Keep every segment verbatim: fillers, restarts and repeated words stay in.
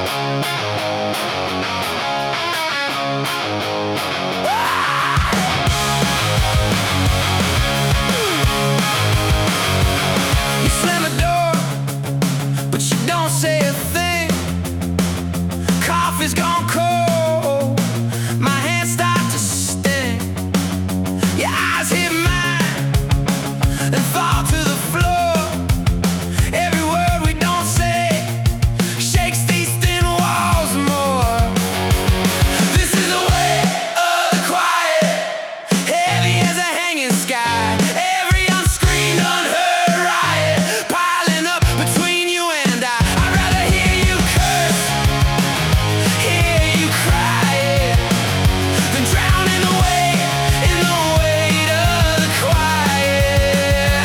You slam the door, but you don't say a thing. Coffee's gone cold, my hands start to sting. Your eyes hit mine and fall to the floor. Every word we don't say shakes these thin walls more. This is the way of the quiet, heavy as a hanging sky. Every unscreened, unheard riot piling up between you and I. I'd rather hear you curse, hear you crying, than drown in the weight, in the weight of the quiet.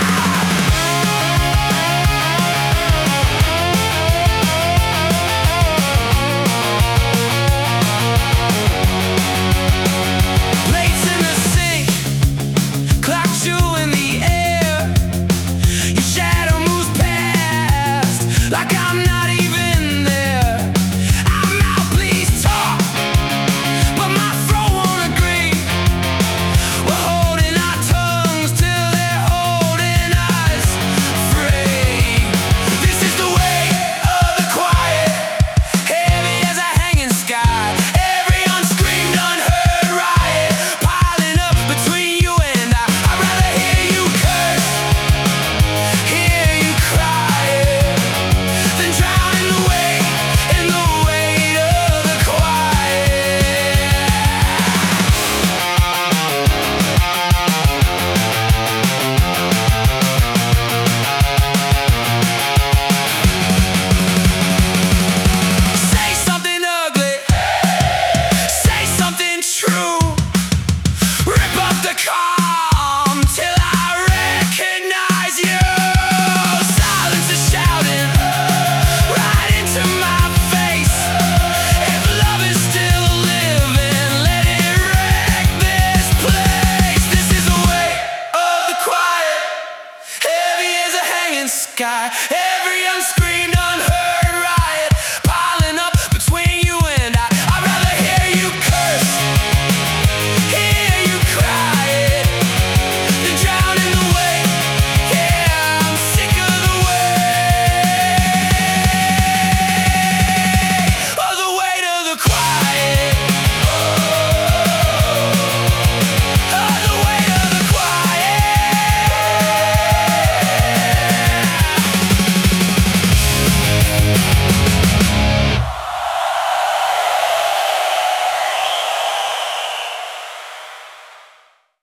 Plates in the sink, clock chewing the air. Your shadow moves past like I'm